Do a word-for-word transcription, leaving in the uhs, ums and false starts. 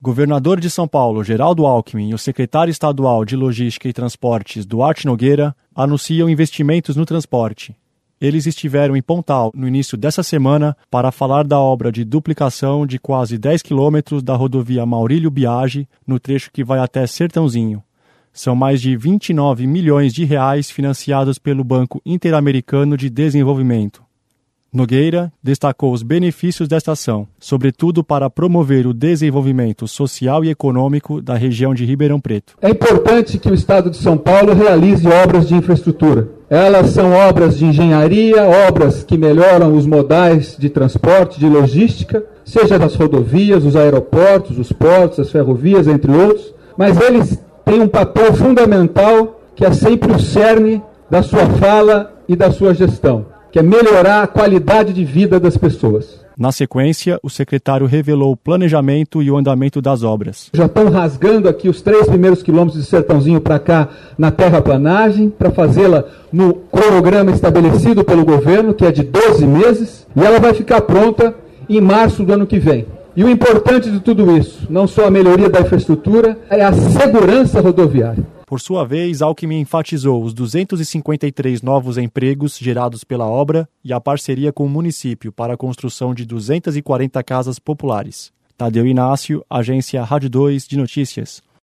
Governador de São Paulo, Geraldo Alckmin, e o secretário estadual de Logística e Transportes, Duarte Nogueira, anunciam investimentos no transporte. Eles estiveram em Pontal no início dessa semana para falar da obra de duplicação de quase dez quilômetros da rodovia Maurílio Biagi, no trecho que vai até Sertãozinho. São mais de vinte e nove milhões de reais financiados pelo Banco Interamericano de Desenvolvimento. Nogueira destacou os benefícios desta ação, sobretudo para promover o desenvolvimento social e econômico da região de Ribeirão Preto. É importante que o Estado de São Paulo realize obras de infraestrutura. Elas são obras de engenharia, obras que melhoram os modais de transporte, de logística, seja das rodovias, os aeroportos, os portos, as ferrovias, entre outros, mas eles têm um papel fundamental que é sempre o cerne da sua fala e da sua gestão, que é melhorar a qualidade de vida das pessoas. Na sequência, o secretário revelou o planejamento e o andamento das obras. Já estão rasgando aqui os três primeiros quilômetros de Sertãozinho para cá na terraplanagem, para fazê-la no cronograma estabelecido pelo governo, que é de doze meses, e ela vai ficar pronta em março do ano que vem. E o importante de tudo isso, não só a melhoria da infraestrutura, é a segurança rodoviária. Por sua vez, Alckmin enfatizou os duzentos e cinquenta e três novos empregos gerados pela obra e a parceria com o município para a construção de duzentas e quarenta casas populares. Tadeu Inácio, Agência Rádio dois de Notícias.